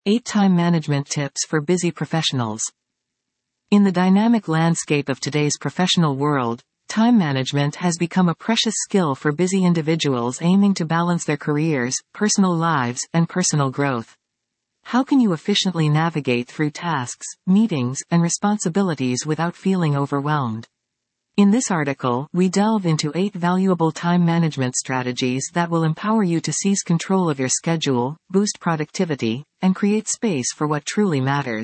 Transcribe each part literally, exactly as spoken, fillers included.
eight Time Management Tips for Busy Professionals. In the dynamic landscape of today's professional world, time management has become a precious skill for busy individuals aiming to balance their careers, personal lives, and personal growth. How can you efficiently navigate through tasks, meetings, and responsibilities without feeling overwhelmed? In this article, we delve into eight valuable time management strategies that will empower you to seize control of your schedule, boost productivity, and create space for what truly matters.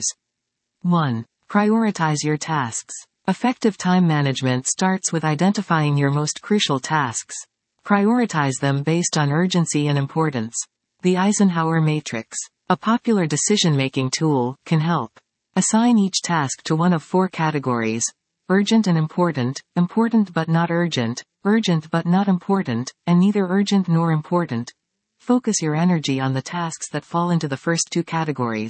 one. Prioritize your tasks. Effective time management starts with identifying your most crucial tasks. Prioritize them based on urgency and importance. The Eisenhower Matrix, a popular decision-making tool, can help. Assign each task to one of four categories: urgent and important, important but not urgent, urgent but not important, and neither urgent nor important. Focus your energy on the tasks that fall into the first two categories.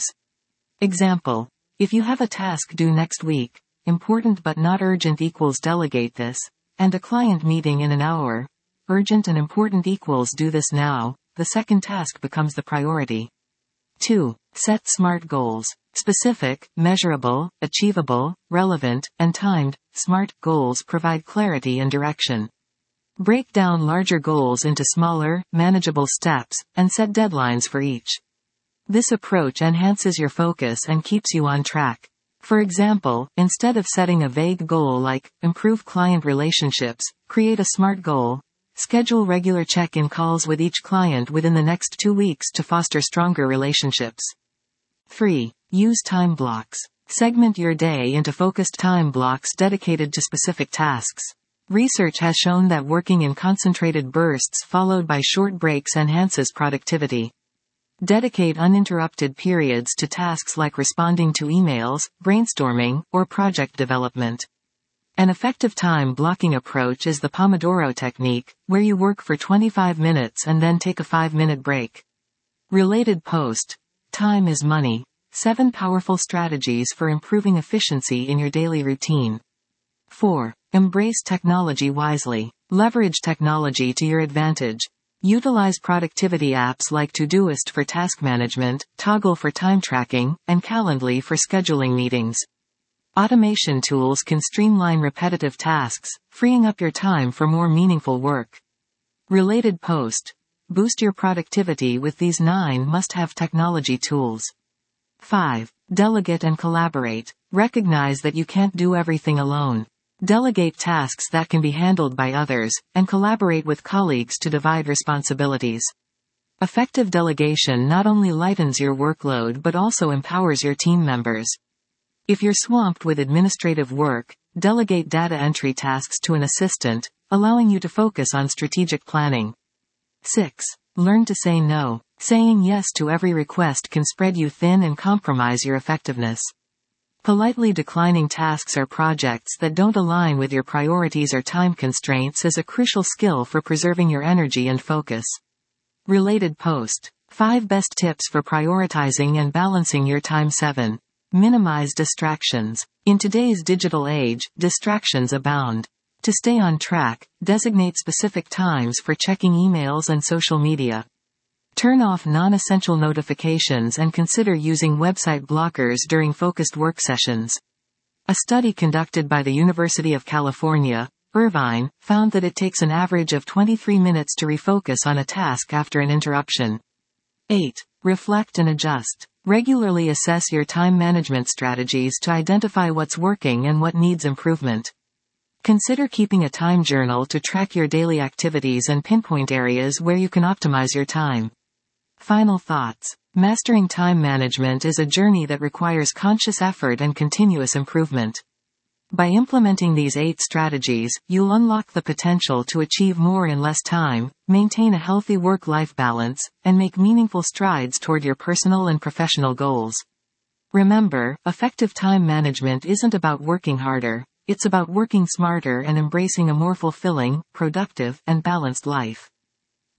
Example: if you have a task due next week, important but not urgent equals delegate this, and a client meeting in an hour, urgent and important equals do this now. The second task becomes the priority. two. Set SMART goals. Specific, measurable, achievable, relevant, and timed. SMART goals provide clarity and direction. Break down larger goals into smaller, manageable steps, and set deadlines for each. This approach enhances your focus and keeps you on track. For example, instead of setting a vague goal like, improve client relationships, create a SMART goal. Schedule regular check-in calls with each client within the next two weeks to foster stronger relationships. three. Use time blocks. Segment your day into focused time blocks dedicated to specific tasks. Research has shown that working in concentrated bursts followed by short breaks enhances productivity. Dedicate uninterrupted periods to tasks like responding to emails, brainstorming, or project development. An effective time blocking approach is the Pomodoro technique, where you work for twenty-five minutes and then take a five minute break. Related post: Time is money. seven Powerful strategies for improving efficiency in your daily routine. four. Embrace technology wisely. Leverage technology to your advantage. Utilize productivity apps like Todoist for task management, Toggle for time tracking, and Calendly for scheduling meetings. Automation tools can streamline repetitive tasks, freeing up your time for more meaningful work. Related post: boost your productivity with these nine must-have technology tools. five. Delegate and collaborate. Recognize that you can't do everything alone. Delegate tasks that can be handled by others, and collaborate with colleagues to divide responsibilities. Effective delegation not only lightens your workload but also empowers your team members. If you're swamped with administrative work, delegate data entry tasks to an assistant, allowing you to focus on strategic planning. six. Learn to say no. Saying yes to every request can spread you thin and compromise your effectiveness. Politely declining tasks or projects that don't align with your priorities or time constraints is a crucial skill for preserving your energy and focus. Related post: five Best Tips for Prioritizing and Balancing Your Time. seven. Minimize distractions. In today's digital age, distractions abound. To stay on track, designate specific times for checking emails and social media. Turn off non-essential notifications and consider using website blockers during focused work sessions. A study conducted by the University of California, Irvine, found that it takes an average of twenty-three minutes to refocus on a task after an interruption. eight. Reflect and adjust. Regularly assess your time management strategies to identify what's working and what needs improvement. Consider keeping a time journal to track your daily activities and pinpoint areas where you can optimize your time. Final thoughts. Mastering time management is a journey that requires conscious effort and continuous improvement. By implementing these eight strategies, you'll unlock the potential to achieve more in less time, maintain a healthy work-life balance, and make meaningful strides toward your personal and professional goals. Remember, effective time management isn't about working harder, it's about working smarter and embracing a more fulfilling, productive, and balanced life.